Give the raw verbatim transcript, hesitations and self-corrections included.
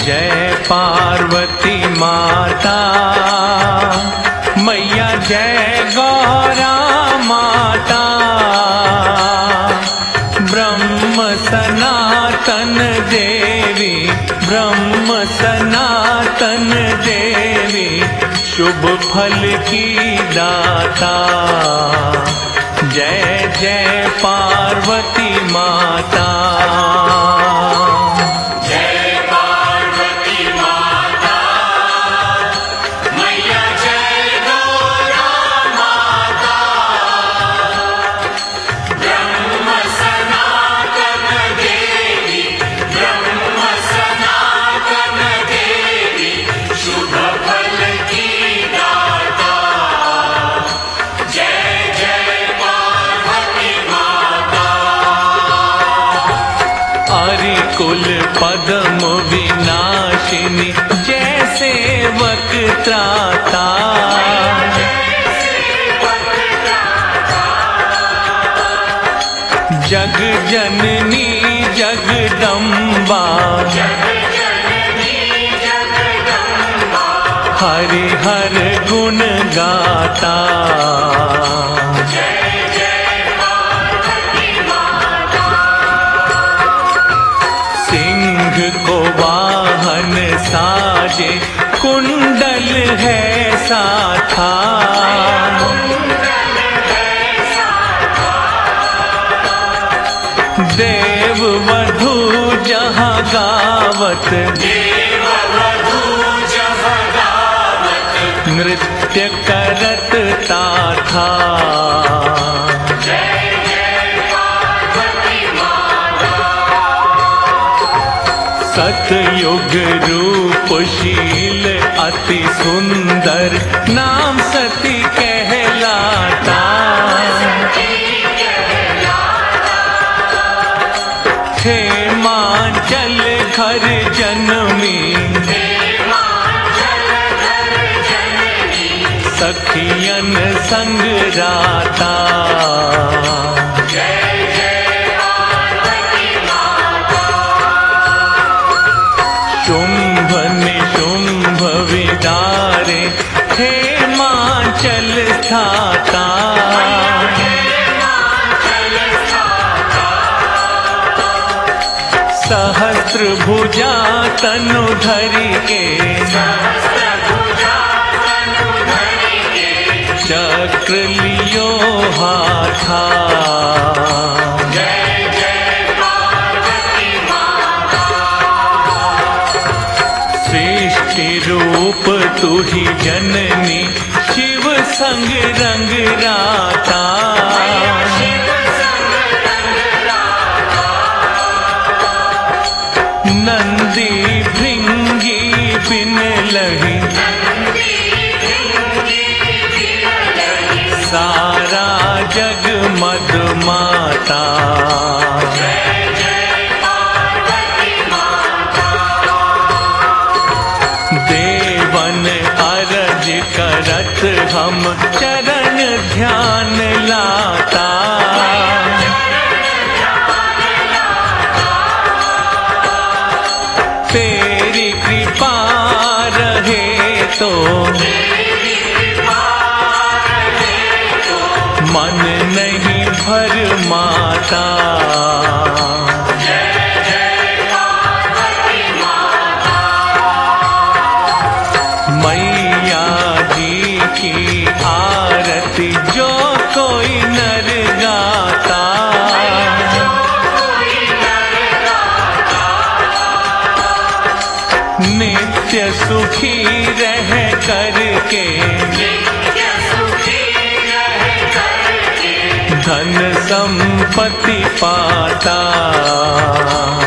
जय पार्वती माता, मैया जय गौरा माता। ब्रह्म सनातन देवी, ब्रह्म सनातन देवी, शुभ फल की दाता। जय जय पार्वती माता। जय पार्वती माता, मैया जय गौरा माता। ब्रह्म सनातन देवी, ब्रह्म सनातन देवी, शुभ फल की दाता। जय जय पार्वती माता। कुल पद्म विनाशिनी, जय सेवक त्राता। जग जननी जगदम्बा, हरि हर गुण गाता। को वाहन साजे, कुंडल है साथा। देव वधू जहाँ गावत, देव वधू जहाँ गावत, नृत्य करत ताथा। सतयुग रूपशील अति सुंदर, नाम सती कहलाता। हेमांचल घर जनमी, सखियन संग राता। शुंभ निशुंभ विदारे, हेमांचल स्थाता। सहस्त्र भुजा तनु धरि के, चक्र लियो हाथा। रूप तू ही जननी, शिव संग रंग राता। नंदी भृंगी बिन लही, सारा जग मद माता। करत हम चरण ध्यान लाता। तेरी कृपा रहे तो, मन नहीं भर माता। की आरती जो कोई नर गाता, नित्य सुखी रह करके, धन संपत्ति पाता।